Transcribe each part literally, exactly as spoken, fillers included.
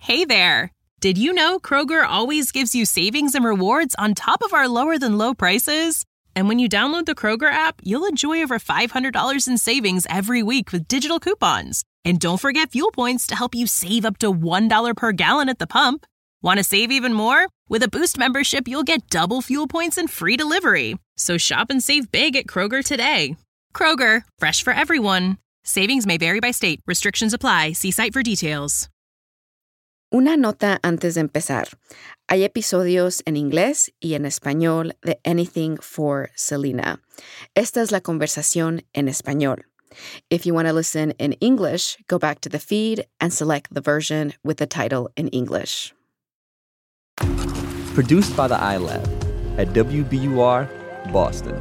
Hey there! Did you know Kroger always gives you savings and rewards on top of our lower-than-low prices? And when you download the Kroger app, you'll enjoy over five hundred dollars in savings every week with digital coupons. And don't forget fuel points to help you save up to one dollar per gallon at the pump. Want to save even more? With a Boost membership, you'll get double fuel points and free delivery. So shop and save big at Kroger today. Kroger, fresh for everyone. Savings may vary by state. Restrictions apply. See site for details. Una nota antes de empezar. Hay episodios en inglés y en español de Anything for Selena. Esta es la conversación en español. If you want to listen in English, go back to the feed and select the version with the title in English. Produced by the iLab at W B U R, Boston.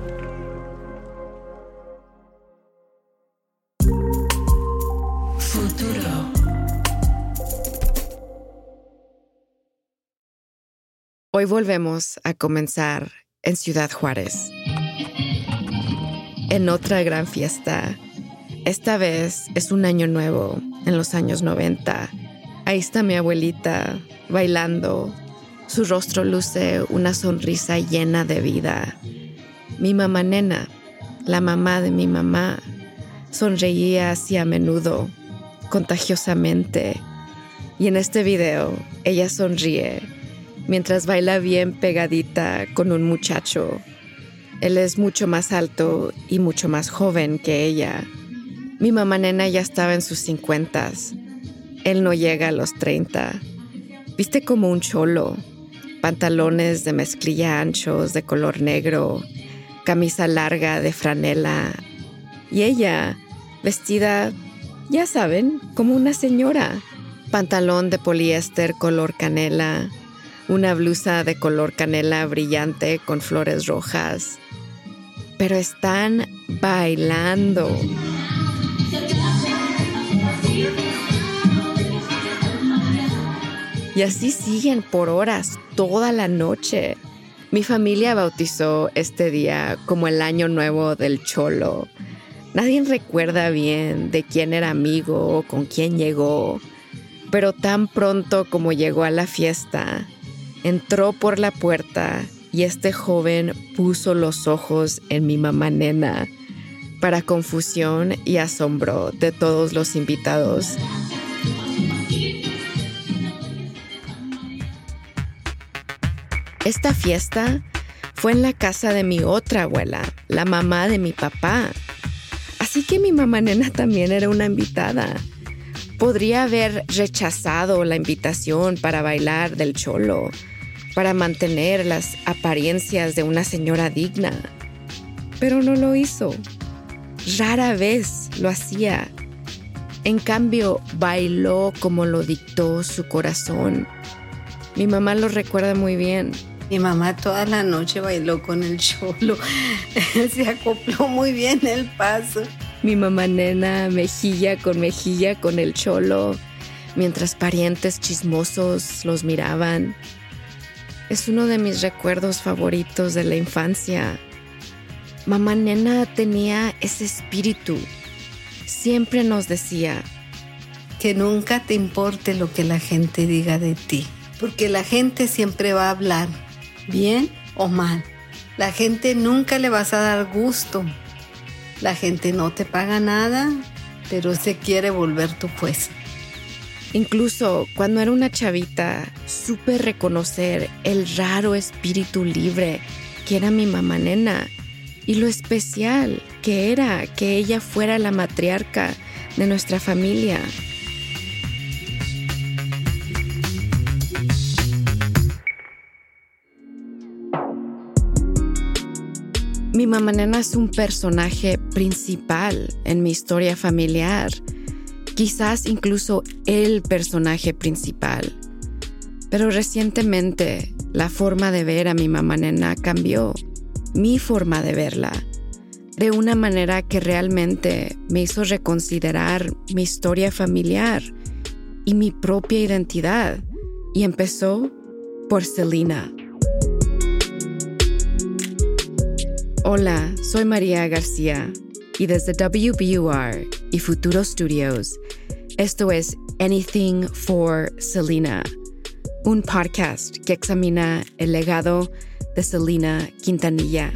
Futuro. Hoy volvemos a comenzar en Ciudad Juárez. En otra gran fiesta. Esta vez es un año nuevo, en los años noventa. Ahí está mi abuelita, bailando. Su rostro luce una sonrisa llena de vida. Mi mamá nena, la mamá de mi mamá, sonreía así a menudo, contagiosamente. Y en este video, ella sonríe mientras baila bien pegadita con un muchacho. Él es mucho más alto y mucho más joven que ella. Mi mamá nena ya estaba en sus cincuentas. Él no llega a los treinta. Viste como un cholo. Pantalones de mezclilla anchos de color negro, camisa larga de franela. Y ella, vestida, ya saben, como una señora. Pantalón de poliéster color canela, una blusa de color canela brillante con flores rojas. Pero están bailando. Y así siguen por horas, toda la noche. Mi familia bautizó este día como el Año Nuevo del Cholo. Nadie recuerda bien de quién era amigo o con quién llegó. Pero tan pronto como llegó a la fiesta, entró por la puerta y este joven puso los ojos en mi mamá nena, para confusión y asombro de todos los invitados. Esta fiesta fue en la casa de mi otra abuela, la mamá de mi papá. Así que mi mamá nena también era una invitada. Podría haber rechazado la invitación para bailar del cholo, para mantener las apariencias de una señora digna. Pero no lo hizo. Rara vez lo hacía. En cambio, bailó como lo dictó su corazón. Mi mamá lo recuerda muy bien. Mi mamá toda la noche bailó con el cholo. Se acopló muy bien el paso. Mi mamá nena, mejilla con mejilla con el cholo, mientras parientes chismosos los miraban. Es uno de mis recuerdos favoritos de la infancia. Mamá nena tenía ese espíritu. Siempre nos decía: que nunca te importe lo que la gente diga de ti, porque la gente siempre va a hablar, bien o mal. La gente nunca le vas a dar gusto. La gente no te paga nada, pero se quiere volver tu juez. Incluso cuando era una chavita, supe reconocer el raro espíritu libre que era mi mamá nena y lo especial que era que ella fuera la matriarca de nuestra familia. Mi mamá nena es un personaje principal en mi historia familiar, quizás incluso el personaje principal. Pero recientemente la forma de ver a mi mamá nena cambió, mi forma de verla, de una manera que realmente me hizo reconsiderar mi historia familiar y mi propia identidad. Y empezó por Selena. Hola, soy María García y desde W B U R y Futuro Studios, esto es Anything for Selena, un podcast que examina el legado de Selena Quintanilla.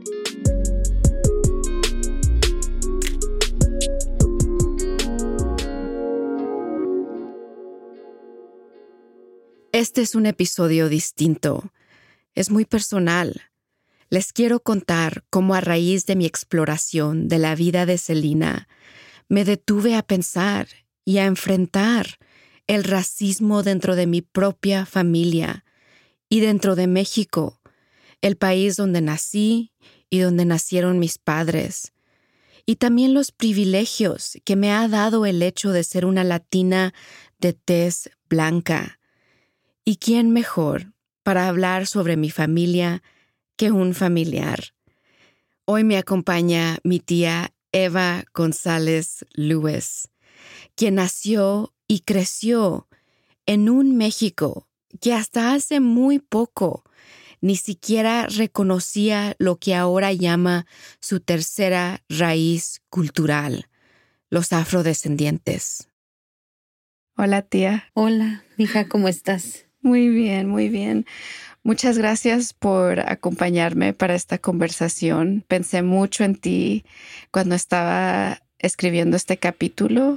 Este es un episodio distinto. Es muy personal. Les quiero contar cómo a raíz de mi exploración de la vida de Selena, me detuve a pensar y a enfrentar el racismo dentro de mi propia familia y dentro de México, el país donde nací y donde nacieron mis padres, y también los privilegios que me ha dado el hecho de ser una latina de tez blanca. ¿Y quién mejor para hablar sobre mi familia que un familiar? Hoy me acompaña mi tía Eva González Lewis, quien nació y creció en un México que hasta hace muy poco ni siquiera reconocía lo que ahora llama su tercera raíz cultural, los afrodescendientes. Hola, tía. Hola, hija, ¿cómo estás? Muy bien, muy bien. Muchas gracias por acompañarme para esta conversación. Pensé mucho en ti cuando estaba escribiendo este capítulo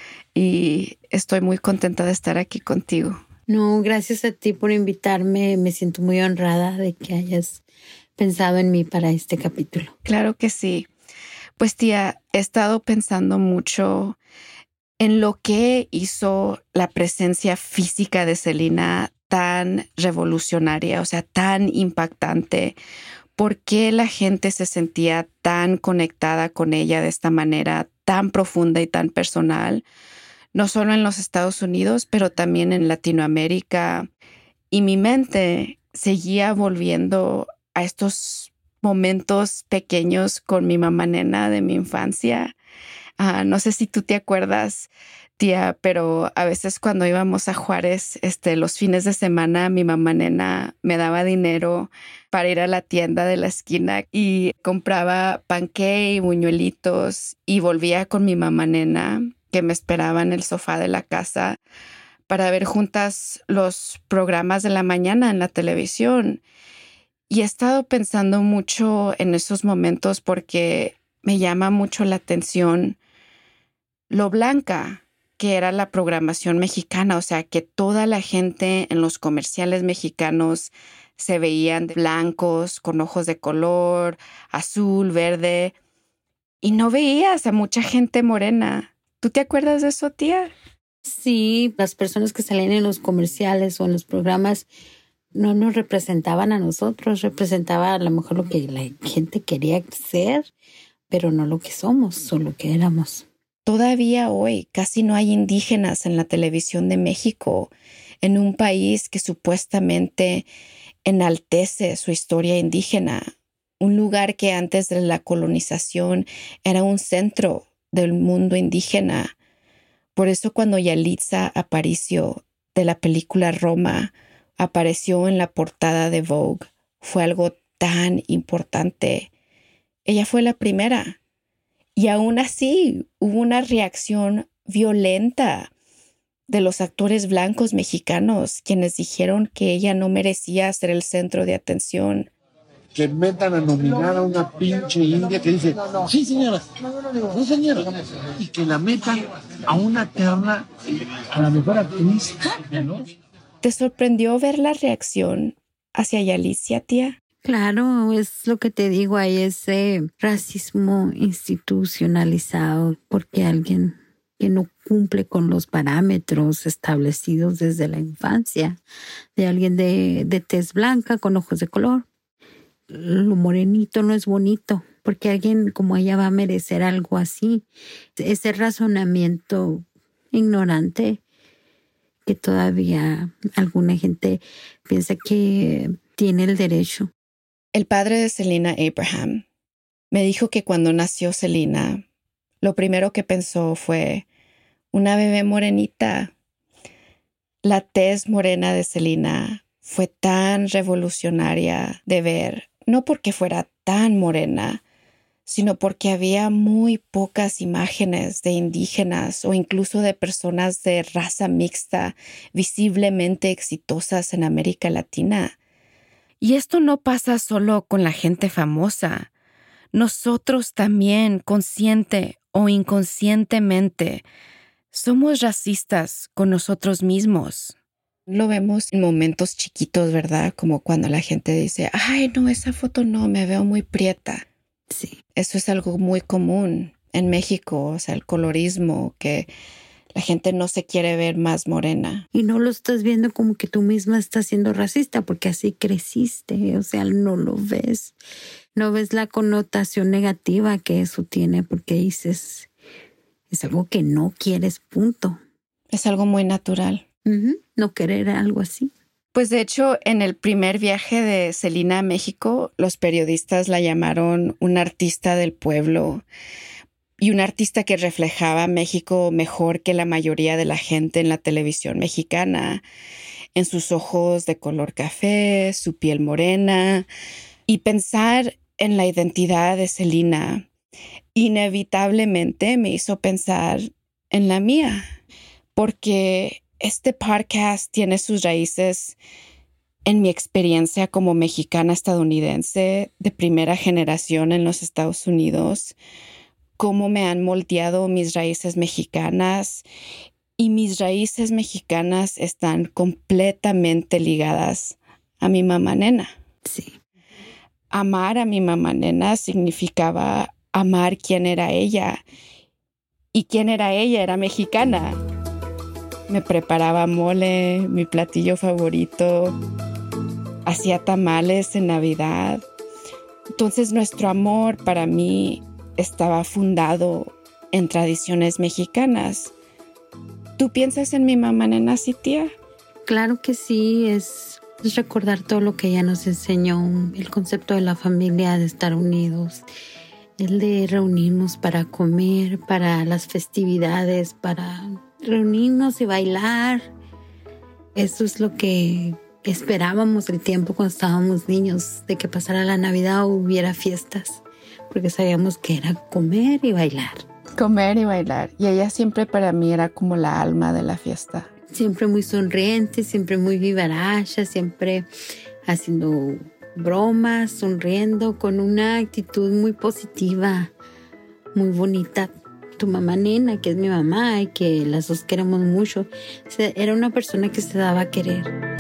y estoy muy contenta de estar aquí contigo. No, gracias a ti por invitarme. Me siento muy honrada de que hayas pensado en mí para este capítulo. Claro que sí. Pues tía, he estado pensando mucho en lo que hizo la presencia física de Selena tan revolucionaria, o sea, tan impactante. ¿Por qué la gente se sentía tan conectada con ella de esta manera tan profunda y tan personal? No solo en los Estados Unidos, pero también en Latinoamérica. Y mi mente seguía volviendo a estos momentos pequeños con mi mamá nena de mi infancia. Uh, no sé si tú te acuerdas, tía, pero a veces cuando íbamos a Juárez, este, los fines de semana, mi mamá nena me daba dinero para ir a la tienda de la esquina y compraba panqué y buñuelitos y volvía con mi mamá nena que me esperaba en el sofá de la casa para ver juntas los programas de la mañana en la televisión. Y he estado pensando mucho en esos momentos porque me llama mucho la atención lo blanca que era la programación mexicana, o sea, que toda la gente en los comerciales mexicanos se veían blancos, con ojos de color, azul, verde, y no veías a mucha gente morena. ¿Tú te acuerdas de eso, tía? Sí, las personas que salían en los comerciales o en los programas no nos representaban a nosotros, representaba a lo mejor lo que la gente quería ser, pero no lo que somos o lo que éramos. Todavía hoy casi no hay indígenas en la televisión de México, en un país que supuestamente enaltece su historia indígena, un lugar que antes de la colonización era un centro del mundo indígena. Por eso cuando Yalitza Aparicio de la película Roma apareció en la portada de Vogue, fue algo tan importante. Ella fue la primera. Y aún así hubo una reacción violenta de los actores blancos mexicanos, quienes dijeron que ella no merecía ser el centro de atención. Que metan a nominar a una pinche india que dice, sí señora, no señora, y que la metan a una terna a la mejor actriz, ¿no? ¿Te sorprendió ver la reacción hacia Yalitza, tía? Claro, es lo que te digo, hay ese racismo institucionalizado porque alguien que no cumple con los parámetros establecidos desde la infancia, de alguien de, de tez blanca con ojos de color. Lo morenito no es bonito, porque alguien como ella va a merecer algo así. Ese razonamiento ignorante que todavía alguna gente piensa que tiene el derecho. El padre de Selena, Abraham, me dijo que cuando nació Selena, lo primero que pensó fue una bebé morenita. La tez morena de Selena fue tan revolucionaria de ver, no porque fuera tan morena, sino porque había muy pocas imágenes de indígenas o incluso de personas de raza mixta visiblemente exitosas en América Latina. Y esto no pasa solo con la gente famosa. Nosotros también, consciente o inconscientemente, somos racistas con nosotros mismos. Lo vemos en momentos chiquitos, ¿verdad? Como cuando la gente dice, ay, no, esa foto no, me veo muy prieta. Sí. Eso es algo muy común en México, o sea, el colorismo, que la gente no se quiere ver más morena. Y no lo estás viendo como que tú misma estás siendo racista, porque así creciste, o sea, no lo ves. No ves la connotación negativa que eso tiene, porque dices, es algo que no quieres, punto. Es algo muy natural. Uh-huh. No querer algo así. Pues de hecho, en el primer viaje de Selena a México, los periodistas la llamaron una artista del pueblo y una artista que reflejaba México mejor que la mayoría de la gente en la televisión mexicana, en sus ojos de color café, su piel morena. Y pensar en la identidad de Selena inevitablemente me hizo pensar en la mía, porque este podcast tiene sus raíces en mi experiencia como mexicana estadounidense de primera generación en los Estados Unidos, cómo me han moldeado mis raíces mexicanas, y mis raíces mexicanas están completamente ligadas a mi mamá nena. Sí. Amar a mi mamá nena significaba amar quién era ella, y quién era ella era mexicana. Me preparaba mole, mi platillo favorito. Hacía tamales en Navidad. Entonces nuestro amor para mí estaba fundado en tradiciones mexicanas. ¿Tú piensas en mi mamá nena, sí, tía? Claro que sí, es, es recordar todo lo que ella nos enseñó, el concepto de la familia, de estar unidos, el de reunirnos para comer, para las festividades, para reunirnos y bailar. Eso es lo que esperábamos el tiempo cuando estábamos niños, de que pasara la Navidad o hubiera fiestas, porque sabíamos que era comer y bailar. Comer y bailar. Y ella siempre para mí era como la alma de la fiesta. Siempre muy sonriente, siempre muy vivaracha, siempre haciendo bromas, sonriendo, con una actitud muy positiva, muy bonita. Tu mamá nena, que es mi mamá y que las dos queremos mucho, o sea, era una persona que se daba a querer.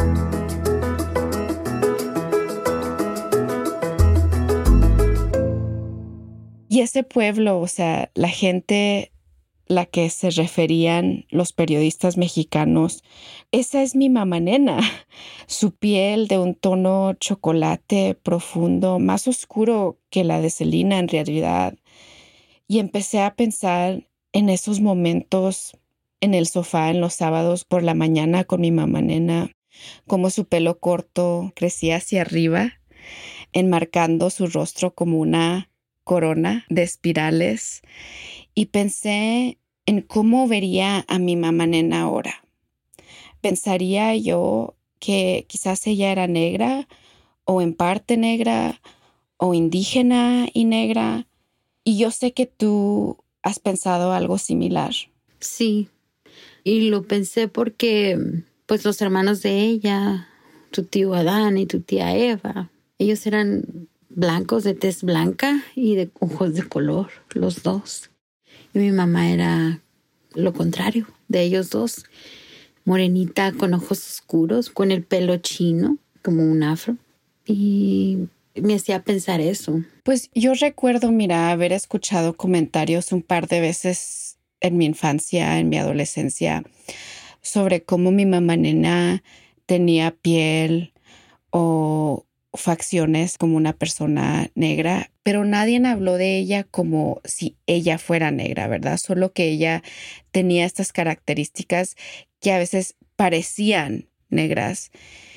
Y ese pueblo, o sea, la gente la que se referían los periodistas mexicanos, esa es mi mamá nena. Su piel de un tono chocolate profundo, más oscuro que la de Selena en realidad. Y empecé a pensar en esos momentos en el sofá en los sábados por la mañana con mi mamá nena, cómo su pelo corto crecía hacia arriba, enmarcando su rostro como una corona de espirales. Y pensé en cómo vería a mi mamá nena ahora. Pensaría yo que quizás ella era negra, o en parte negra, o indígena y negra. Y yo sé que tú has pensado algo similar. Sí, y lo pensé porque pues los hermanos de ella, tu tío Adán y tu tía Eva, ellos eran blancos, de tez blanca y de ojos de color, los dos. Y mi mamá era lo contrario de ellos dos, morenita con ojos oscuros, con el pelo chino, como un afro. Y me hacía pensar eso. Pues yo recuerdo, mira, haber escuchado comentarios un par de veces en mi infancia, en mi adolescencia, sobre cómo mi mamá nena tenía piel o facciones como una persona negra, pero nadie habló de ella como si ella fuera negra, ¿verdad? Solo que ella tenía estas características que a veces parecían negras.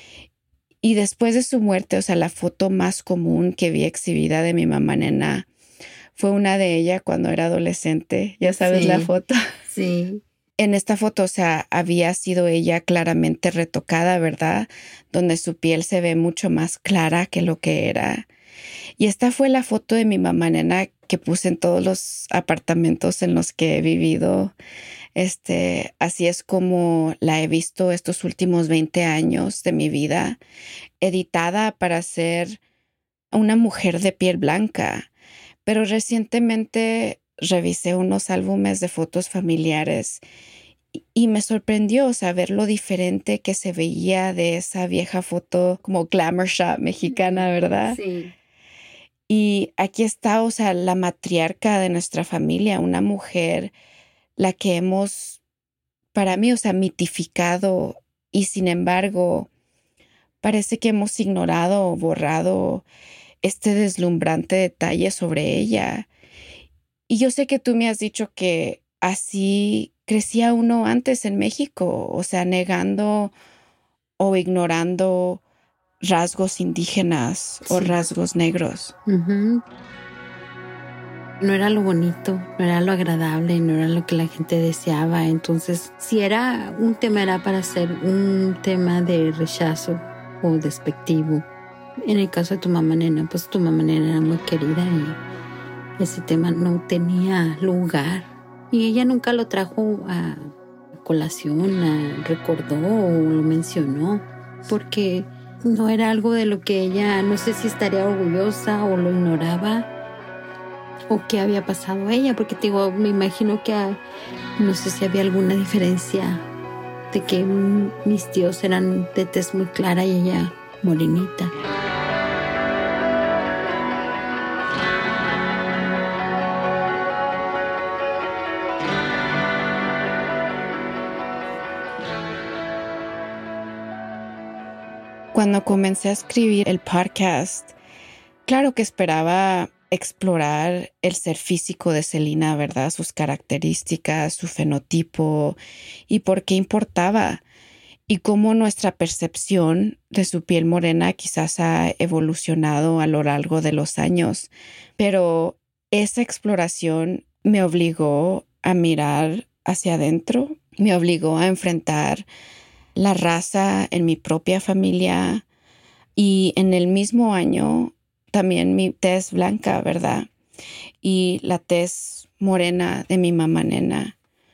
Y después de su muerte, o sea, la foto más común que vi exhibida de mi mamá nena fue una de ella cuando era adolescente. Ya sabes, sí, la foto. Sí. En esta foto, o sea, había sido ella claramente retocada, ¿verdad? Donde su piel se ve mucho más clara que lo que era. Y esta fue la foto de mi mamá nena que puse en todos los apartamentos en los que he vivido. Este, así es como la he visto estos últimos veinte años de mi vida, editada para ser una mujer de piel blanca. Pero recientemente revisé unos álbumes de fotos familiares y me sorprendió saber lo diferente que se veía de esa vieja foto como glamour shot mexicana, ¿verdad? Sí. Y aquí está, o sea, la matriarca de nuestra familia, una mujer, la que hemos, para mí, o sea, mitificado y sin embargo, parece que hemos ignorado o borrado este deslumbrante detalle sobre ella. Y yo sé que tú me has dicho que así crecía uno antes en México, o sea, negando o ignorando rasgos indígenas o Sí. rasgos negros. Uh-huh. No era lo bonito, no era lo agradable, no era lo que la gente deseaba. Entonces, si era un tema, era para ser un tema de rechazo o despectivo. En el caso de tu mamá nena, pues tu mamá nena era muy querida y ese tema no tenía lugar. Y ella nunca lo trajo a colación, a, recordó o lo mencionó, porque no era algo de lo que ella, no sé si estaría orgullosa o lo ignoraba o qué había pasado a ella, porque te digo, me imagino que a, no sé si había alguna diferencia de que mis tíos eran de tez muy clara y ella morenita. Cuando comencé a escribir el podcast, claro que esperaba explorar el ser físico de Celina, ¿verdad? Sus características, su fenotipo y por qué importaba y cómo nuestra percepción de su piel morena quizás ha evolucionado a lo largo de los años. Pero esa exploración me obligó a mirar hacia adentro, me obligó a enfrentar la raza en mi propia familia y en el mismo año también mi tez blanca, ¿verdad? Y la tez morena de mi mamá nena.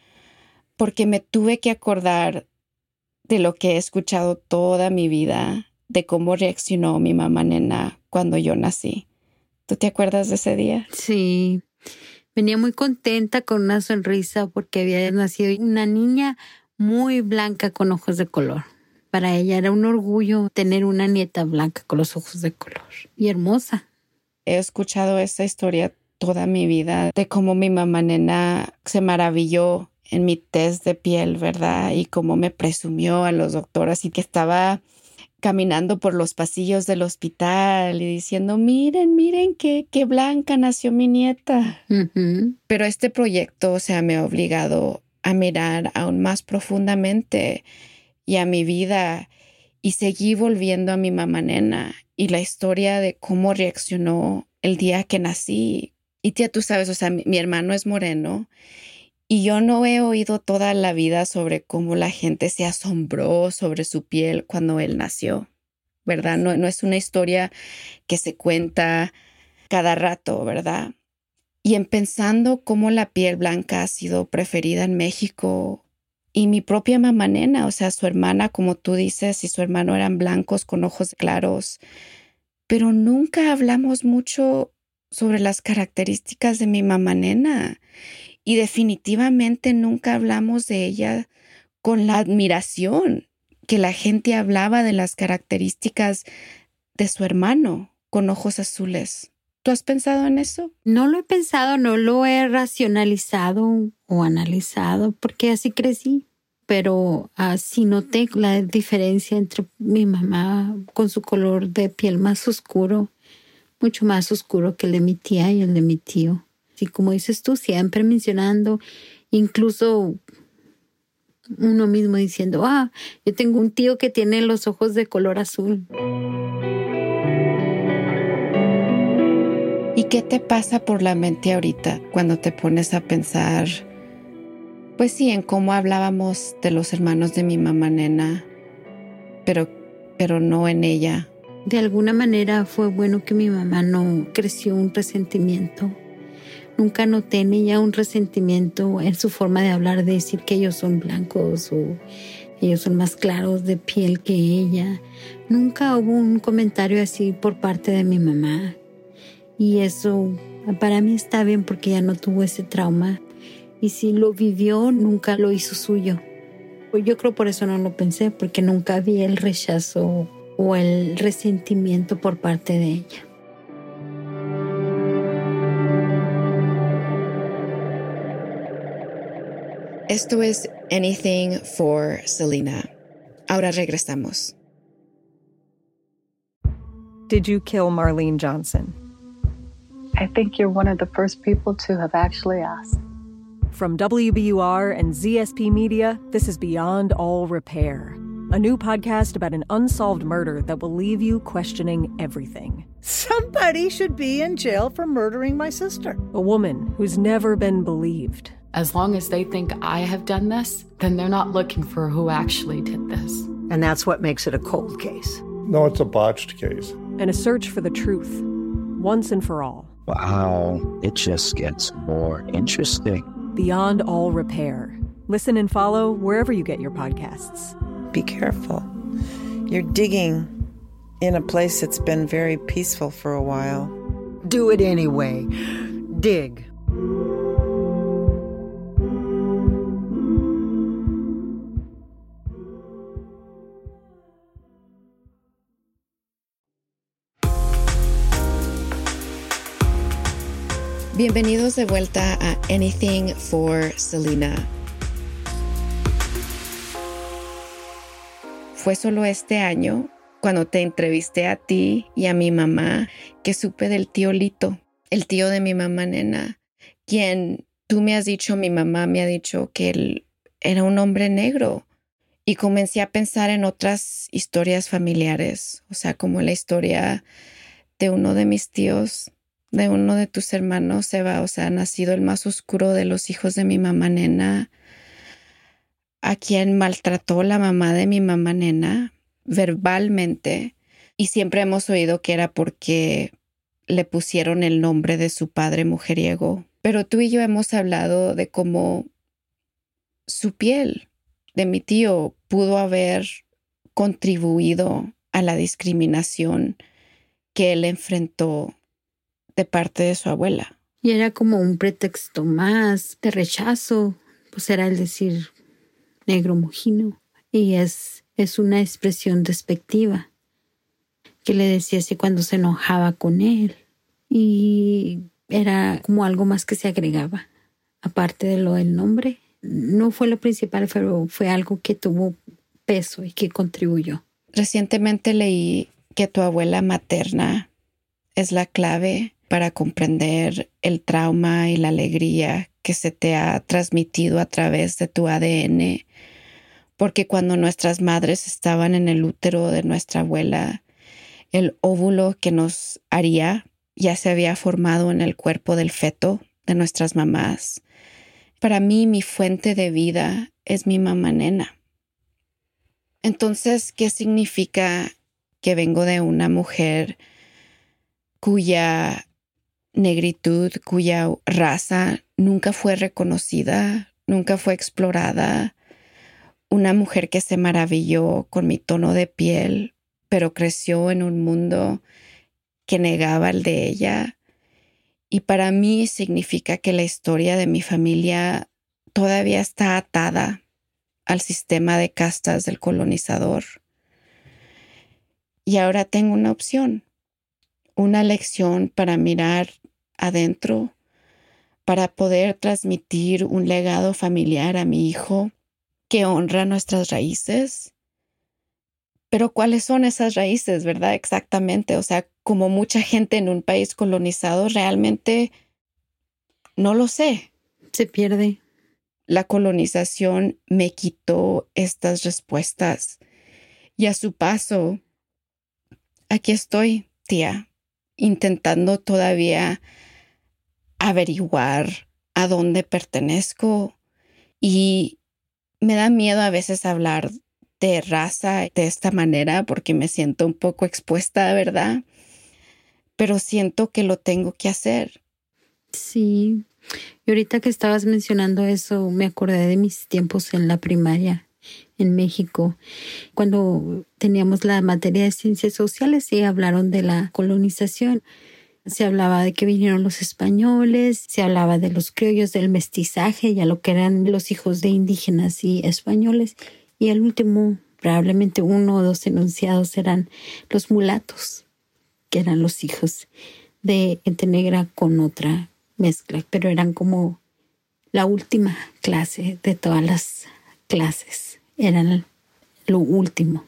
Porque me tuve que acordar de lo que he escuchado toda mi vida, de cómo reaccionó mi mamá nena cuando yo nací. ¿Tú te acuerdas de ese día? Sí, venía muy contenta con una sonrisa porque había nacido una niña muy blanca con ojos de color. Para ella era un orgullo tener una nieta blanca con los ojos de color y hermosa. He escuchado esta historia toda mi vida de cómo mi mamá nena se maravilló en mi tez de piel, ¿verdad? Y cómo me presumió a los doctores y que estaba caminando por los pasillos del hospital y diciendo, miren, miren qué, qué blanca nació mi nieta. Uh-huh. Pero este proyecto, o sea, me ha obligado a mirar aún más profundamente y a mi vida y seguí volviendo a mi mamá nena y la historia de cómo reaccionó el día que nací. Y tía, tú sabes, o sea, mi, mi hermano es moreno y yo no he oído toda la vida sobre cómo la gente se asombró sobre su piel cuando él nació, ¿verdad? No, no es una historia que se cuenta cada rato, ¿verdad? Y en pensando cómo la piel blanca ha sido preferida en México y mi propia mamá nena, o sea, su hermana, como tú dices, y su hermano eran blancos con ojos claros, pero nunca hablamos mucho sobre las características de mi mamá nena y definitivamente nunca hablamos de ella con la admiración que la gente hablaba de las características de su hermano con ojos azules. ¿Tú has pensado en eso? No lo he pensado, no lo he racionalizado o analizado porque así crecí. Pero así noté la diferencia entre mi mamá con su color de piel más oscuro, mucho más oscuro que el de mi tía y el de mi tío. Así como dices tú, siempre mencionando, incluso uno mismo diciendo, ah, yo tengo un tío que tiene los ojos de color azul. ¿Y qué te pasa por la mente ahorita cuando te pones a pensar, pues sí, en cómo hablábamos de los hermanos de mi mamá nena, pero, pero no en ella? De alguna manera fue bueno que mi mamá no creció un resentimiento. Nunca noté en ella un resentimiento en su forma de hablar, de decir que ellos son blancos o ellos son más claros de piel que ella. Nunca hubo un comentario así por parte de mi mamá. Y eso para mí está bien porque ella no tuvo ese trauma. Y si lo vivió, nunca lo hizo suyo. Yo creo por eso no lo pensé, porque nunca vi el rechazo o el resentimiento por parte de ella. Esto es Anything for Selena. Ahora regresamos. Did you kill Marlene Johnson? I think you're one of the first people to have actually asked. From W B U R and Z S P Media, this is Beyond All Repair, a new podcast about an unsolved murder that will leave you questioning everything. Somebody should be in jail for murdering my sister. A woman who's never been believed. As long as they think I have done this, then they're not looking for who actually did this. And that's what makes it a cold case. No, it's a botched case. And a search for the truth, once and for all. Wow, it just gets more interesting. Beyond All Repair. Listen and follow wherever you get your podcasts. Be careful. You're digging in a place that's been very peaceful for a while. Do it anyway. Dig. Bienvenidos de vuelta a Anything for Selena. Fue solo este año, cuando te entrevisté a ti y a mi mamá, que supe del tío Lito, el tío de mi mamá nena, quien tú me has dicho, mi mamá me ha dicho que él era un hombre negro. Y comencé a pensar en otras historias familiares, o sea, como la historia de uno de mis tíos, de uno de tus hermanos, Eva, o sea, nacido el más oscuro de los hijos de mi mamá nena, a quien maltrató la mamá de mi mamá nena verbalmente, y siempre hemos oído que era porque le pusieron el nombre de su padre mujeriego. Pero tú y yo hemos hablado de cómo su piel de mi tío pudo haber contribuido a la discriminación que él enfrentó de parte de su abuela. Y era como un pretexto más de rechazo, pues era el decir negro mojino. Y es, es una expresión despectiva que le decía así cuando se enojaba con él. Y era como algo más que se agregaba, aparte de lo del nombre. No fue lo principal, pero fue algo que tuvo peso y que contribuyó. Recientemente leí que tu abuela materna es la clave para comprender el trauma y la alegría que se te ha transmitido a través de tu A D N, porque cuando nuestras madres estaban en el útero de nuestra abuela, el óvulo que nos haría ya se había formado en el cuerpo del feto de nuestras mamás. Para mí, mi fuente de vida es mi mamá nena. Entonces, ¿qué significa que vengo de una mujer cuya negritud, cuya raza nunca fue reconocida, nunca fue explorada? Una mujer que se maravilló con mi tono de piel, pero creció en un mundo que negaba el de ella. Y para mí significa que la historia de mi familia todavía está atada al sistema de castas del colonizador. Y ahora tengo una opción, una lección para mirar adentro, para poder transmitir un legado familiar a mi hijo que honra nuestras raíces. Pero ¿cuáles son esas raíces, verdad? Exactamente. O sea, como mucha gente en un país colonizado, realmente no lo sé. Se pierde. La colonización me quitó estas respuestas. Y a su paso, aquí estoy, tía, intentando todavía averiguar a dónde pertenezco. Y me da miedo a veces hablar de raza de esta manera porque me siento un poco expuesta, ¿verdad? Pero siento que lo tengo que hacer. Sí. Y ahorita que estabas mencionando eso, me acordé de mis tiempos en la primaria en México. Cuando teníamos la materia de ciencias sociales y hablaron de la colonización. Se hablaba de que vinieron los españoles, se hablaba de los criollos, del mestizaje, ya lo que eran los hijos de indígenas y españoles. Y el último, probablemente uno o dos enunciados, eran los mulatos, que eran los hijos de gente negra con otra mezcla, pero eran como la última clase de todas las clases. Eran lo último.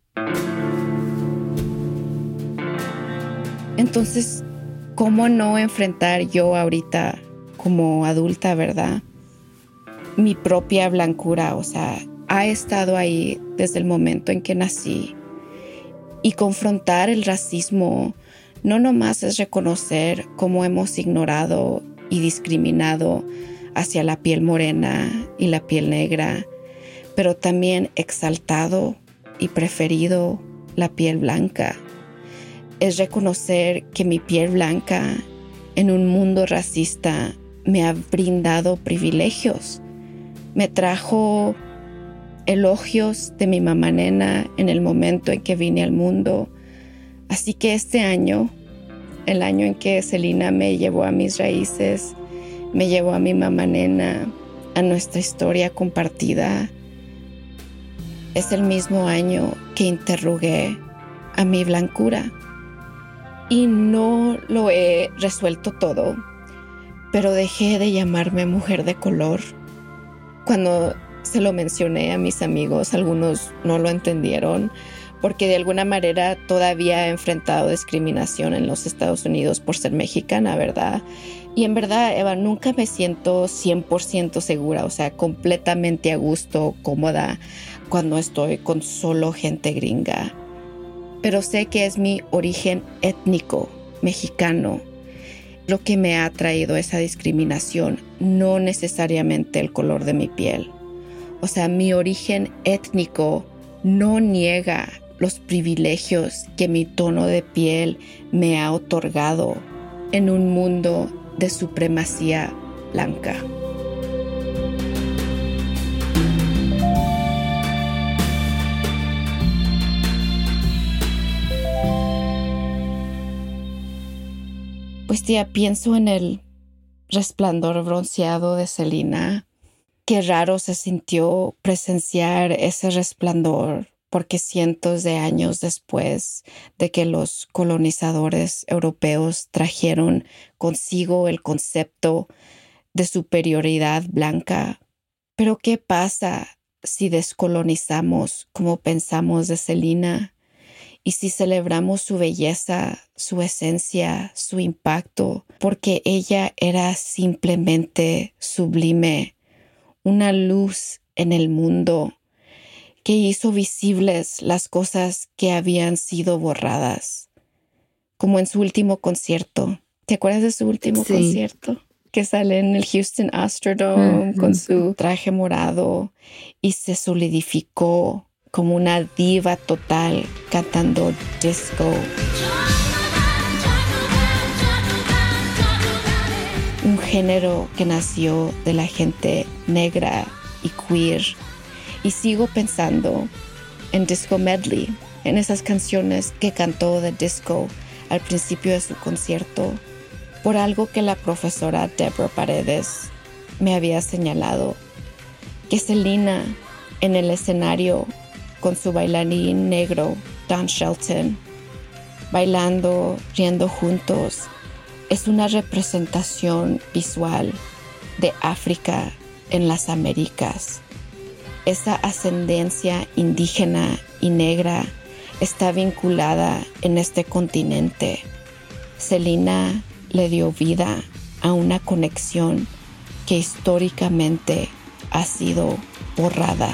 Entonces, ¿cómo no enfrentar yo ahorita como adulta, verdad? Mi propia blancura, o sea, ha estado ahí desde el momento en que nací. Y confrontar el racismo no nomás es reconocer cómo hemos ignorado y discriminado hacia la piel morena y la piel negra, pero también exaltado y preferido la piel blanca. Es reconocer que mi piel blanca en un mundo racista me ha brindado privilegios. Me trajo elogios de mi mamá nena en el momento en que vine al mundo. Así que este año, el año en que Selena me llevó a mis raíces, me llevó a mi mamá nena, a nuestra historia compartida, es el mismo año que interrogué a mi blancura. Y no lo he resuelto todo, pero dejé de llamarme mujer de color. Cuando se lo mencioné a mis amigos, algunos no lo entendieron, porque de alguna manera todavía he enfrentado discriminación en los Estados Unidos por ser mexicana, ¿verdad? Y en verdad, Eva, nunca me siento cien por ciento segura, o sea, completamente a gusto, cómoda, cuando estoy con solo gente gringa. Pero sé que es mi origen étnico mexicano lo que me ha traído esa discriminación, no necesariamente el color de mi piel. O sea, mi origen étnico no niega los privilegios que mi tono de piel me ha otorgado en un mundo de supremacía blanca. Pues tía, pienso en el resplandor bronceado de Selena. Qué raro se sintió presenciar ese resplandor, porque cientos de años después de que los colonizadores europeos trajeron consigo el concepto de superioridad blanca. Pero ¿qué pasa si descolonizamos como pensamos de Selena? Y si celebramos su belleza, su esencia, su impacto, porque ella era simplemente sublime, una luz en el mundo que hizo visibles las cosas que habían sido borradas. Como en su último concierto. ¿Te acuerdas de su último sí. concierto? Que sale en el Houston Astrodome uh-huh. con su traje morado y se solidificó como una diva total cantando disco. Un género que nació de la gente negra y queer. Y sigo pensando en Disco Medley, en esas canciones que cantó de disco al principio de su concierto, por algo que la profesora Deborah Paredes me había señalado, que Selena en el escenario con su bailarín negro, Don Shelton, bailando, riendo juntos, es una representación visual de África en las Américas. Esa ascendencia indígena y negra está vinculada en este continente. Selena le dio vida a una conexión que históricamente ha sido borrada.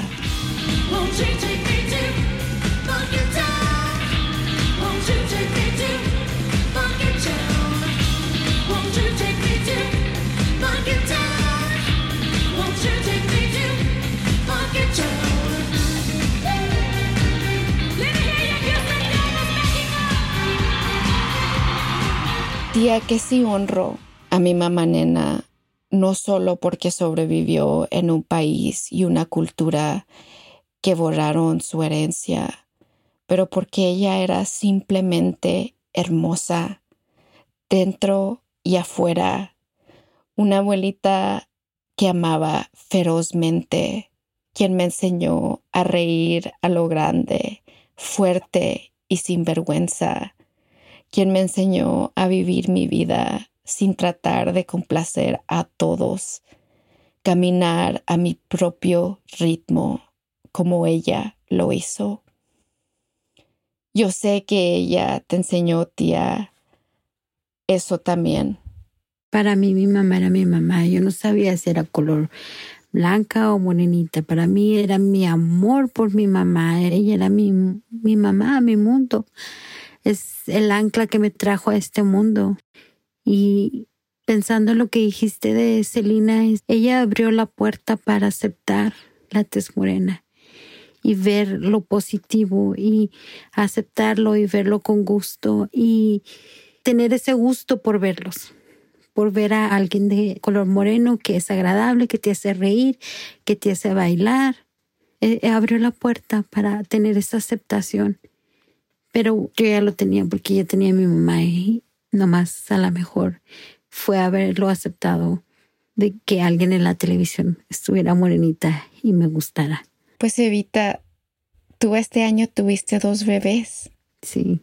Tía, que sí honro a mi mamá nena, no solo porque sobrevivió en un país y una cultura que borraron su herencia, pero porque ella era simplemente hermosa, dentro y afuera. Una abuelita que amaba ferozmente, quien me enseñó a reír a lo grande, fuerte y sin vergüenza, quien me enseñó a vivir mi vida sin tratar de complacer a todos, caminar a mi propio ritmo como ella lo hizo. Yo sé que ella te enseñó, tía, eso también. Para mí mi mamá era mi mamá. Yo no sabía si era color blanca o morenita. Para mí era mi amor por mi mamá. Ella era mi, mi mamá, mi mundo. Es el ancla que me trajo a este mundo. Y pensando en lo que dijiste de Celina, ella abrió la puerta para aceptar la tez morena y ver lo positivo y aceptarlo y verlo con gusto y tener ese gusto por verlos, por ver a alguien de color moreno que es agradable, que te hace reír, que te hace bailar. Eh, abrió la puerta para tener esa aceptación. Pero yo ya lo tenía porque ya tenía a mi mamá y nomás a lo mejor fue haberlo aceptado de que alguien en la televisión estuviera morenita y me gustara. Pues Evita, tú este año tuviste dos bebés. Sí.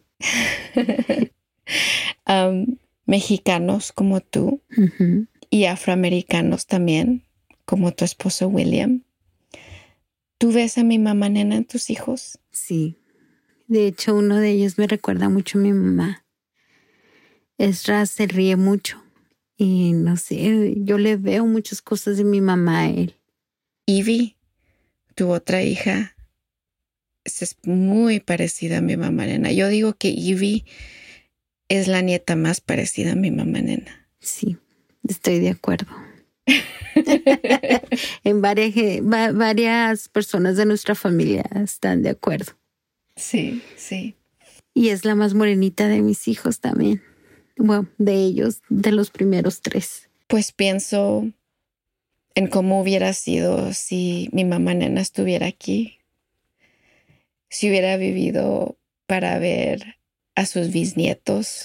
um, mexicanos como tú uh-huh. y afroamericanos también, como tu esposo William. ¿Tú ves a mi mamá nena en tus hijos? Sí. De hecho, uno de ellos me recuerda mucho a mi mamá. Ezra se ríe mucho. Y no sé, yo le veo muchas cosas de mi mamá a él. Ivy, tu otra hija, es muy parecida a mi mamá nena. Yo digo que Ivy es la nieta más parecida a mi mamá nena. Sí, estoy de acuerdo. En varias, varias personas de nuestra familia están de acuerdo. Sí, sí. Y es la más morenita de mis hijos también. Bueno, de ellos, de los primeros tres. Pues pienso en cómo hubiera sido si mi mamá nena estuviera aquí. Si hubiera vivido para ver a sus bisnietos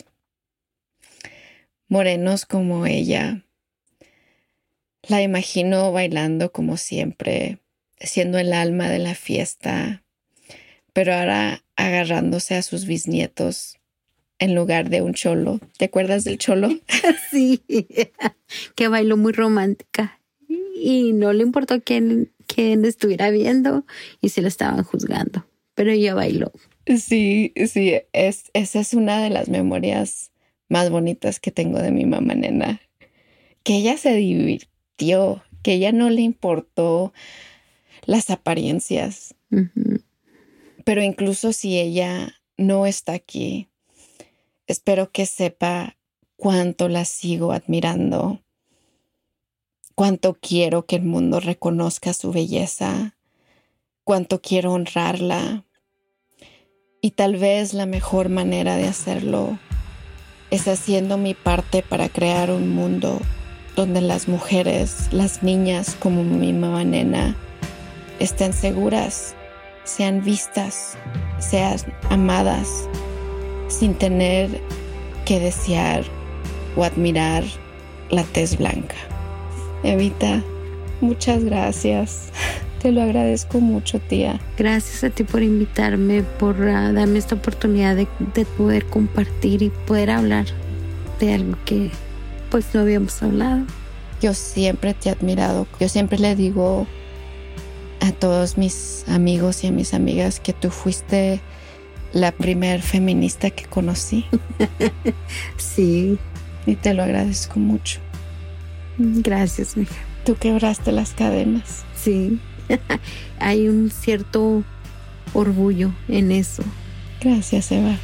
morenos como ella. La imagino bailando como siempre, siendo el alma de la fiesta, pero ahora agarrándose a sus bisnietos en lugar de un cholo. ¿Te acuerdas del cholo? Sí, que bailó muy romántica y no le importó quién, quién estuviera viendo y se lo estaban juzgando, pero ella bailó. Sí, sí, es, esa es una de las memorias más bonitas que tengo de mi mamá nena, que ella se divirtió, que ella no le importó las apariencias. Uh-huh. Pero incluso si ella no está aquí, espero que sepa cuánto la sigo admirando, cuánto quiero que el mundo reconozca su belleza, cuánto quiero honrarla. Y tal vez la mejor manera de hacerlo es haciendo mi parte para crear un mundo donde las mujeres, las niñas como mi mamá nena, estén seguras, sean vistas, sean amadas, sin tener que desear o admirar la tez blanca. Evita, muchas gracias. Te lo agradezco mucho, tía. Gracias a ti por invitarme, por uh, darme esta oportunidad de, de poder compartir y poder hablar de algo que pues no habíamos hablado. Yo siempre te he admirado. Yo siempre le digo a todos mis amigos y a mis amigas que tú fuiste la primer feminista que conocí. Sí. Y te lo agradezco mucho. Gracias, mija. Tú quebraste las cadenas. Sí. Hay un cierto orgullo en eso. Gracias, Eva.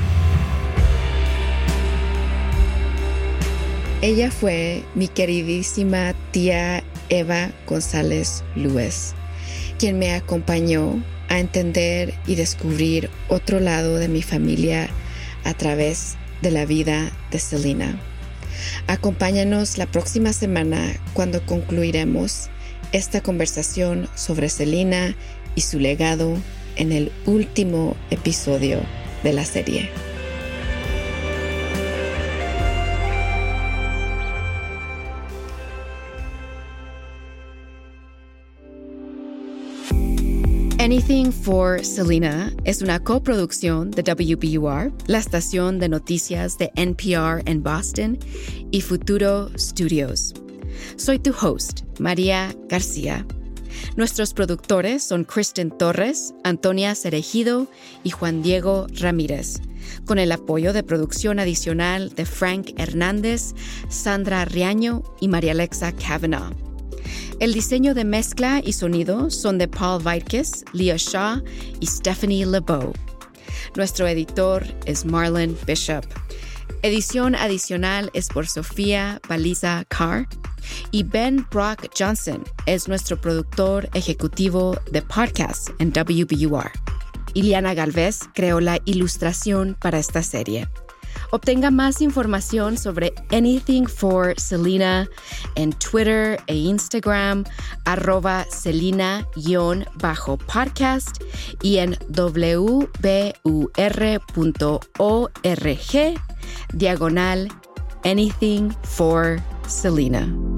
Ella fue mi queridísima tía Eva González Lewis, quien me acompañó a entender y descubrir otro lado de mi familia a través de la vida de Selena. Acompáñanos la próxima semana cuando concluiremos esta conversación sobre Selena y su legado en el último episodio de la serie. Anything for Selena es una coproducción de W B U R, la estación de noticias de N P R en Boston, y Futuro Studios. Soy tu host, María García. Nuestros productores son Kristen Torres, Antonia Cerejido y Juan Diego Ramírez, con el apoyo de producción adicional de Frank Hernández, Sandra Riaño y María Alexa Kavanaugh. El diseño de mezcla y sonido son de Paul Vaitkes, Leah Shaw y Stephanie LeBeau. Nuestro editor es Marlon Bishop. Edición adicional es por Sofía Baliza Carr. Y Ben Brock Johnson es nuestro productor ejecutivo de podcast en W B U R. Iliana Galvez creó la ilustración para esta serie. Obtenga más información sobre Anything for Selena en Twitter e Instagram, arroba Selena-podcast y en w b u r punto org diagonal Anything for Selena.